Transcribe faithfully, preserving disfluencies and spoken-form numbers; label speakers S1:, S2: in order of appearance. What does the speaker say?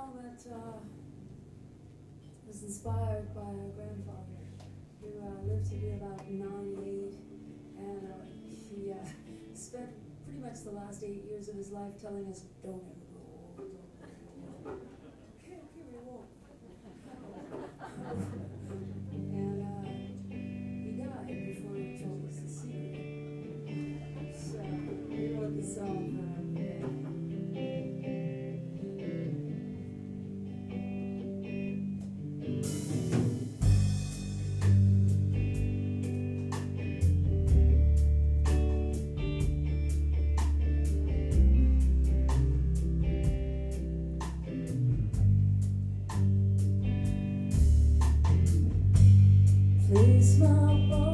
S1: song that uh, was inspired by our grandfather, who uh, lived to be about ninety-eight, and uh, he uh, spent pretty much the last eight years of his life telling us, don't ever grow old, don't ever grow old. Okay, okay, we won't. And uh, he died before he told us the secret. So we wrote the song for him today. Place my body